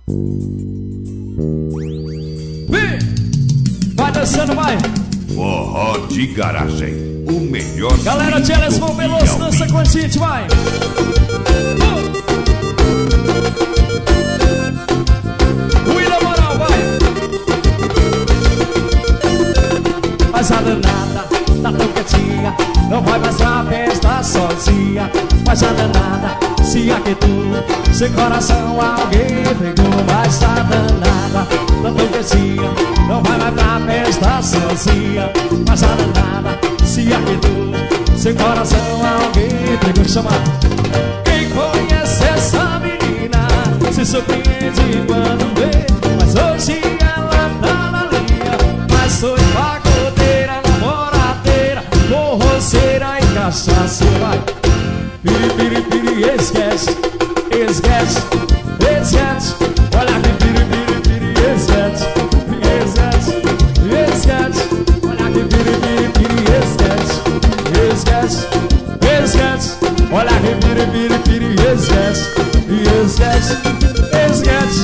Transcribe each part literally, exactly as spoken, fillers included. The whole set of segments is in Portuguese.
Vem! Vai dançando, vai! Forró de garagem, o melhor. Galera de Elas Vão Veloso, dança com a gente, vai! William Moral, vai! Mas a danada tá tão quietinha, não vai mais pra festa sozinha. Mas a danada se aquietou, sem coração alguém pegou. Mas a danada tá tão quietinha, não vai mais pra festa sozinha. Mas a danada se aquietou, sem coração alguém pegou. Chama! Quem conhece essa menina se surpreende quando vê. Mas hoje ela tá na linha, mas foi pagodeira, namoradeira, forroceira e cachaceira. Piri, piri, piri, esquece, esquece, esquece. Olha que piri, piri, piri, esquece, esquece, esquece. Olha que piri, piri, piri, esquece, esquece, esquece. Olha que piri, piri, piri, esquece, esquece, esquece.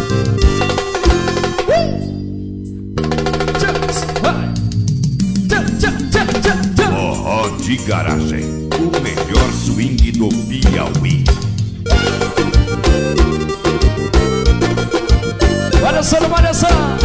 Forró de garagem, o melhor swing do Piauí. Vai dançando, vai dançando.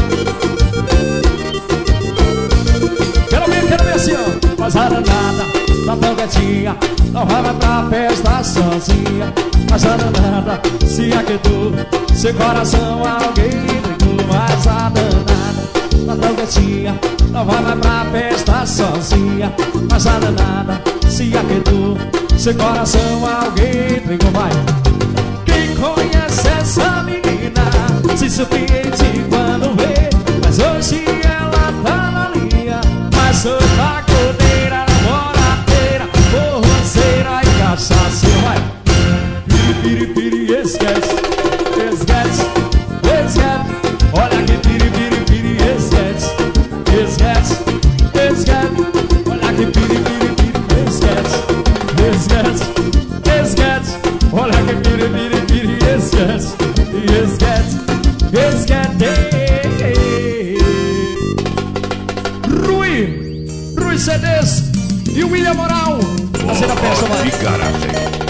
Quero ver, quero ver assim, ó. Mas a danada tá tão quietinha, não vai mais pra festa sozinha. Mas a danada se aquietou, sem coração alguém ligou. Mas a danada tá tão quietinha, não vai mais pra festa sozinha. Mas a danada se aquietou, sem coração alguém ligou. Vai! Quem conhece essa menina se surpreende quando vê. Mas hoje ela tá na linha, mas sou pagodeira, namoradeira, forroceira e cachaceira. Vai! Piri, piri, piri, esquece, esquece, esquece. Olha que piri, piri, piri, esquece, esquece, esquece. Olha que piri, piri, piri, esquece, esquece, esquece. Olha que piri, piri, piri, esquece, esquece, esquece. Rui, Rui C Ds e William Moral. Forró de garagem.